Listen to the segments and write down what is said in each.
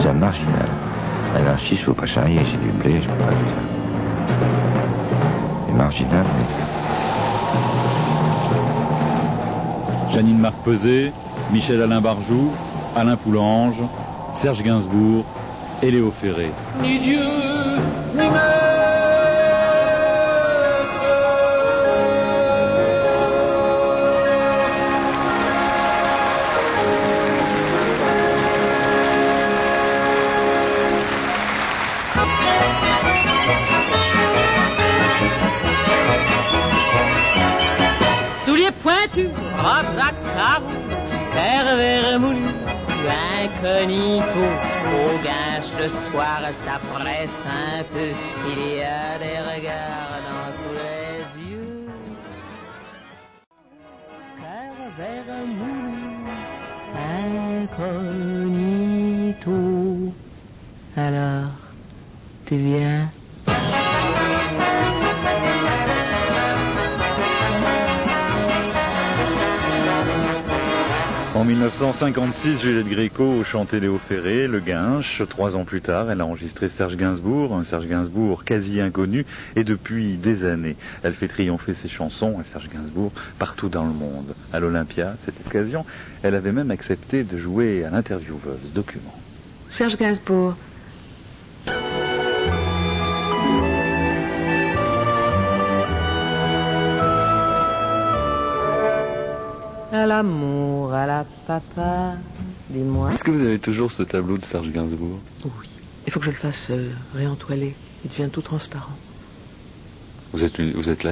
déjà marginal. Anarchiste, faut pas charrier, j'ai du blé, je peux pas le faire. Et marginal, mais... Janine Marc Peset, Michel-Alain Barjou, Alain Poulange, Serge Gainsbourg et Léo Ferré. Ni Dieu, ni maître. Souliers pointus, robes à carreaux, terre vermoulu, incognito. Au gage le soir, ça presse un peu. Il y a des regards dans tous les yeux. Terre vermoulu, incognito. Alors, tu viens? En 1956, Juliette Gréco chantait Léo Ferré, Le Guinche. 3 ans plus tard, elle a enregistré Serge Gainsbourg, un Serge Gainsbourg quasi inconnu. Et depuis des années, elle fait triompher ses chansons, et Serge Gainsbourg, partout dans le monde. À l'Olympia, cette occasion, elle avait même accepté de jouer à l'intervieweuse document. Serge Gainsbourg. À l'amour, à la papa, dis-moi. Est-ce que vous avez toujours ce tableau de Serge Gainsbourg? Oui. Il faut que je le fasse réentoiler. Il devient tout transparent. Vous êtes là?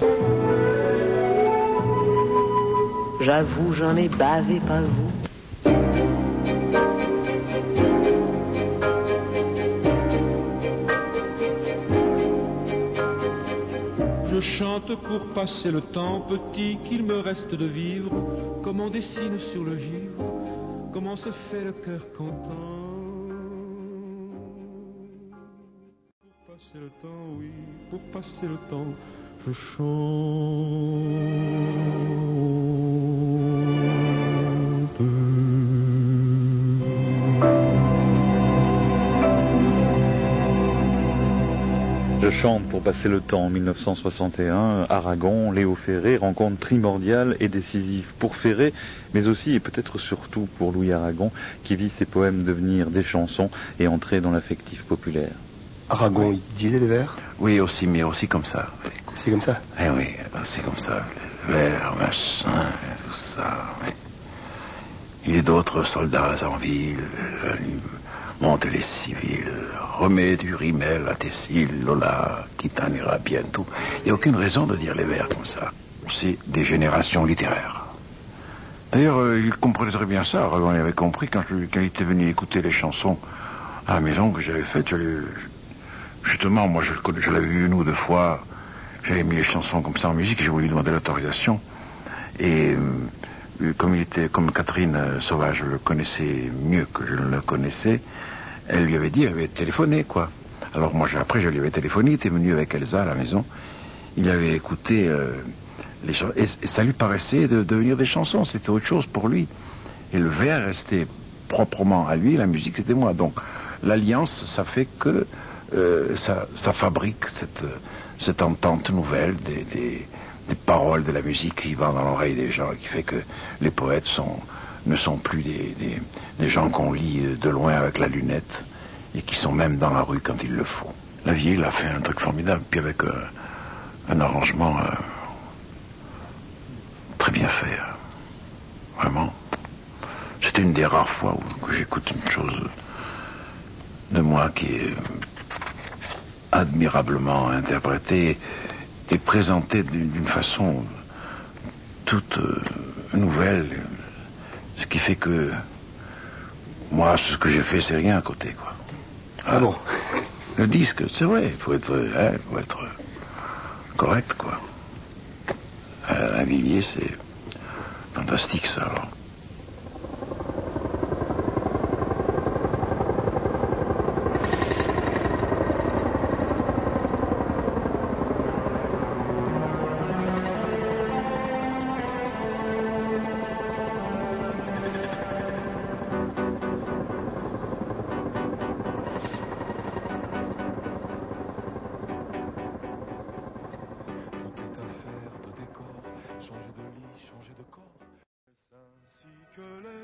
J'avoue, j'en ai bavé, pas vous. Je chante pour passer le temps petit qu'il me reste de vivre, comme on dessine sur le givre, comment se fait le cœur content. Pour passer le temps, oui, pour passer le temps, je Je chante pour passer le temps en 1961, Aragon, Léo Ferré, rencontre primordiale et décisive pour Ferré, mais aussi et peut-être surtout pour Louis Aragon, qui vit ses poèmes devenir des chansons et entrer dans l'affectif populaire. Aragon, il disait des vers? Oui, aussi, mais aussi comme ça. C'est comme ça? Eh oui, c'est comme ça. Les vers, machin, tout ça. Oui. Il y a d'autres soldats en ville, monte les civils, remets du rimel à tes cils, Lola, qui t'en ira bientôt. Il n'y a aucune raison de dire les vers comme ça. C'est des générations littéraires. D'ailleurs, il comprenait très bien ça. On avait compris quand il était venu écouter les chansons à la maison que j'avais faites. Justement, moi, je l'avais vu une ou deux fois. J'avais mis les chansons comme ça en musique. Je voulais lui demander l'autorisation. Et comme Catherine Sauvage le connaissait mieux que je ne le connaissais, elle lui avait dit, elle avait téléphoné, quoi. Alors moi, après, je lui avais téléphoné, il était venu avec Elsa à la maison. Il avait écouté les chansons, et ça lui paraissait de devenir des chansons. C'était autre chose pour lui. Et le vers restait proprement à lui, la musique, c'était moi. Donc, l'alliance, ça fait que ça fabrique cette entente nouvelle des paroles de la musique qui vont dans l'oreille des gens, et qui fait que les poètes ne sont plus des gens qu'on lit de loin avec la lunette, et qui sont même dans la rue quand il le faut. La vieille a fait un truc formidable, puis avec un arrangement très bien fait. Vraiment. C'était une des rares fois où j'écoute une chose de moi qui est admirablement interprétée et présentée d'une façon toute nouvelle, ce qui fait que moi, ce que j'ai fait, c'est rien à côté, quoi. Ah bon? Le disque, c'est vrai, il faut être correct, quoi. À Villiers, c'est fantastique, ça, alors.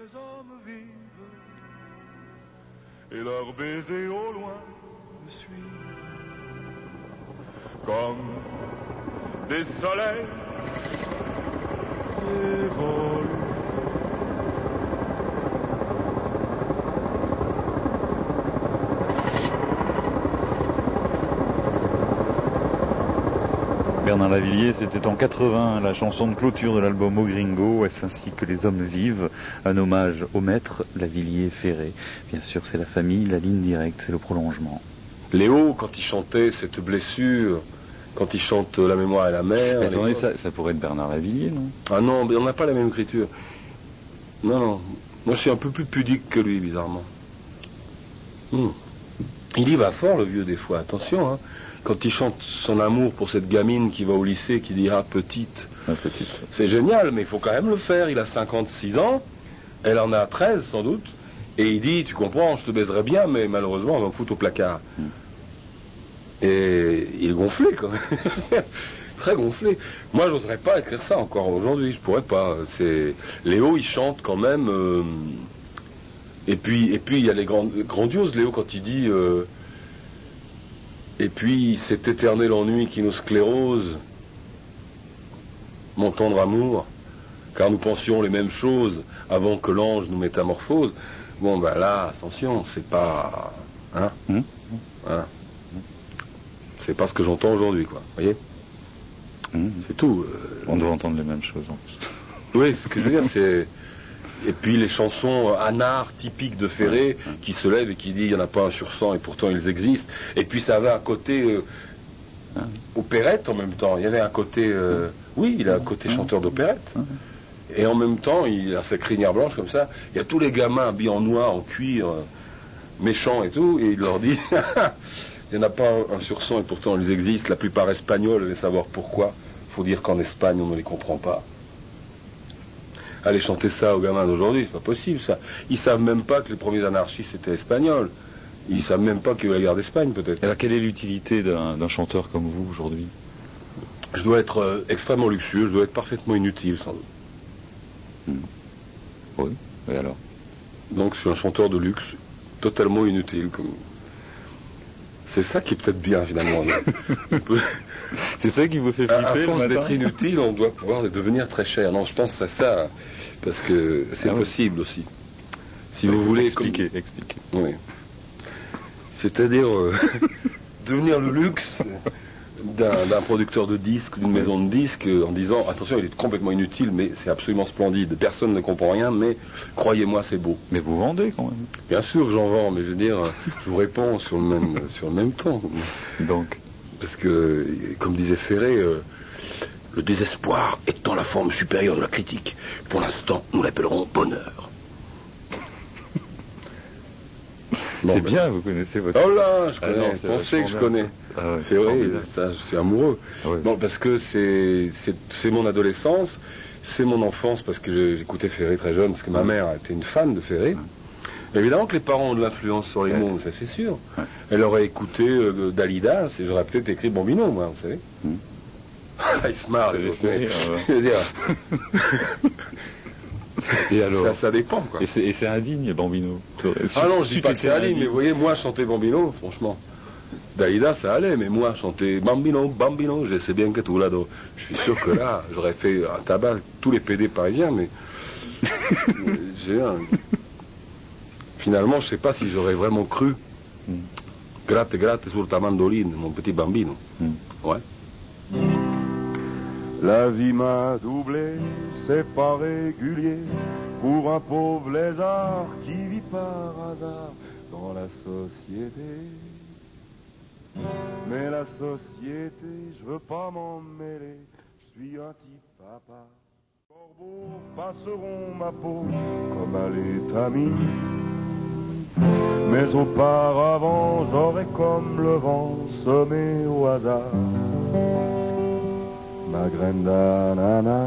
les hommes vivent et leurs baisers au loin me suivent comme des soleils qui volent. Bernard Lavilliers, c'était en 80, la chanson de clôture de l'album Au Gringo, Est-ce ainsi que les hommes vivent, un hommage au maître Lavilliers-Ferré. Bien sûr, c'est la famille, la ligne directe, c'est le prolongement. Léo, quand il chantait cette blessure, quand il chante La mémoire et la mer... Mais attendez, ça pourrait être Bernard Lavilliers, non? Ah non, mais on n'a pas la même écriture. Non, non. Moi, je suis un peu plus pudique que lui, bizarrement. Il y va fort, le vieux, des fois. Attention, hein. Quand il chante son amour pour cette gamine qui va au lycée, qui dit « Ah, petite », c'est génial, mais il faut quand même le faire. Il a 56 ans, elle en a 13 sans doute, et il dit « Tu comprends, je te baiserais bien, mais malheureusement, on va me foutre au placard. Et il est gonflé, quand même. Très gonflé. Moi, j'oserais pas écrire ça encore aujourd'hui, je pourrais pas. Léo, il chante quand même... Et puis, il y a les grandioses, Léo, quand il dit... Et puis cet éternel ennui qui nous sclérose, mon tendre amour, car nous pensions les mêmes choses avant que l'ange nous métamorphose. Bon ben là, attention, c'est pas... Hein voilà. C'est pas ce que j'entends aujourd'hui, quoi. Vous voyez C'est tout. On doit entendre les mêmes choses en plus. Oui, ce que je veux dire, c'est... Et puis les chansons anards typiques de Ferré qui se lèvent et qui dit il n'y en a pas un sur 100 et pourtant ils existent. Et puis ça avait un côté opérette en même temps. Il y avait un côté... oui, il a un côté chanteur d'opérette. Et en même temps, il a sa crinière blanche comme ça. Il y a tous les gamins habillés en noir, en cuir, méchants et tout. Et il leur dit il n'y en a pas un sur 100 et pourtant ils existent. La plupart espagnols, allez savoir pourquoi. Il faut dire qu'en Espagne, on ne les comprend pas. Aller chanter ça aux gamins d'aujourd'hui, c'est pas possible ça. Ils savent même pas que les premiers anarchistes étaient espagnols. Ils savent même pas qu'il y a eu la guerre d'Espagne peut-être. Et alors quelle est l'utilité d'un chanteur comme vous aujourd'hui? Je dois être extrêmement luxueux, je dois être parfaitement inutile sans doute. Oui, et alors? Donc je suis un chanteur de luxe, totalement inutile. C'est ça qui est peut-être bien finalement. C'est ça qui vous fait flipper? À force d'être inutile, on doit pouvoir devenir très cher. Non, je pense à ça, parce que c'est possible aussi. Si vous voulez... Expliquer. Oui. C'est-à-dire devenir le luxe d'un producteur de disques, d'une maison de disques, en disant, attention, il est complètement inutile, mais c'est absolument splendide. Personne ne comprend rien, mais croyez-moi, c'est beau. Mais vous vendez quand même. Bien sûr que j'en vends, mais je veux dire, je vous réponds sur le même ton. Donc parce que, comme disait Ferré, le désespoir est dans la forme supérieure de la critique. Pour l'instant, nous l'appellerons bonheur. C'est bien, vous connaissez votre... Oh là, je connais, pensez que je connais. Ferré, ça, je suis amoureux. Bon, parce que c'est mon adolescence, c'est mon enfance, parce que j'écoutais Ferré très jeune, parce que ma mère était une fan de Ferré. Évidemment que les parents ont de l'influence sur les mots, ça c'est sûr. Elle aurait écouté Dalida, et j'aurais peut-être écrit Bambino, moi, vous savez. Il se marre, je veux dire. Et alors ça dépend, quoi. Et c'est indigne, Bambino. Ah non, je dis pas que c'est indigne, mais vous voyez, moi, chanter Bambino, franchement. Dalida, ça allait, mais moi, chanter Bambino, je sais bien que tout là-dedans. Je suis sûr que là, j'aurais fait un tabac, tous les PD parisiens, mais... Finalement, je ne sais pas si j'aurais vraiment cru. Gratte, gratte sur ta mandoline, mon petit bambino. Ouais. La vie m'a doublé, c'est pas régulier pour un pauvre lézard qui vit par hasard dans la société. Mais la société, je veux pas m'en mêler, je suis un type papa. Corbeaux passeront ma peau comme à l'étamine. Mais auparavant, j'aurais comme le vent semé au hasard ma graine d'ananas.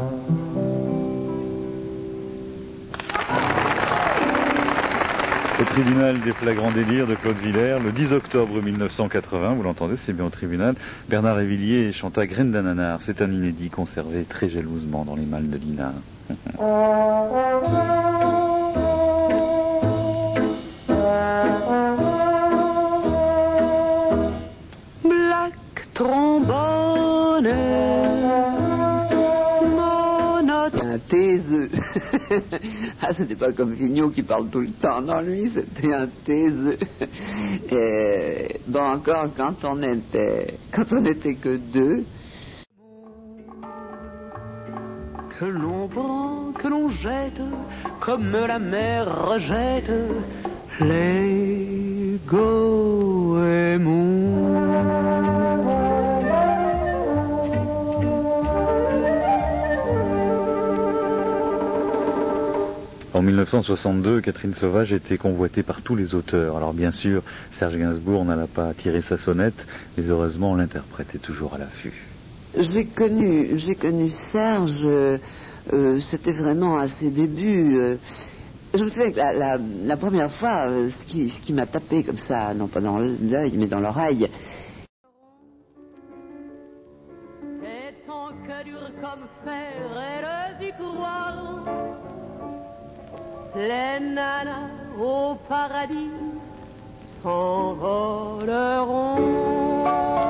Au tribunal des flagrants délires de Claude Villers, le 10 octobre 1980, vous l'entendez, c'est bien au tribunal, Bernard Lavilliers chanta Graine d'ananas. C'est un inédit conservé très jalousement dans les malles de Dinard. trombone, un taiseux. Ah, c'était pas comme Vigneault qui parle tout le temps. Non, lui, c'était un taiseux. Et, bon, encore, quand on était que deux. Que l'on prend, que l'on jette, comme la mer rejette les goémons. En 1962, Catherine Sauvage était convoitée par tous les auteurs. Alors bien sûr, Serge Gainsbourg n'alla pas tirer sa sonnette, mais heureusement l'interprète est toujours à l'affût. J'ai connu Serge, c'était vraiment à ses débuts. Je me souviens que la première fois, ce qui m'a tapé comme ça, non pas dans l'œil, mais dans l'oreille. Et ton cœur dur comme fer, elles y croiront. Les nanas au paradis s'envoleront.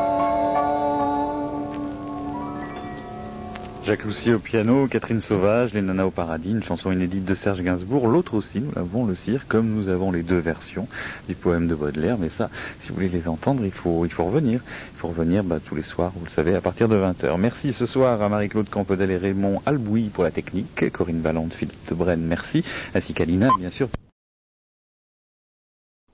Jacques Loussier au piano, Catherine Sauvage, Les Nanas au paradis, une chanson inédite de Serge Gainsbourg. L'autre aussi, nous l'avons, Le Cire, comme nous avons les deux versions du poème de Baudelaire. Mais ça, si vous voulez les entendre, il faut revenir. Il faut revenir tous les soirs, vous le savez, à partir de 20h. Merci ce soir à Marie-Claude Campodel et Raymond Albouy pour la technique, Corinne Valente, Philippe Debrenne, merci, ainsi qu'à Lina, bien sûr.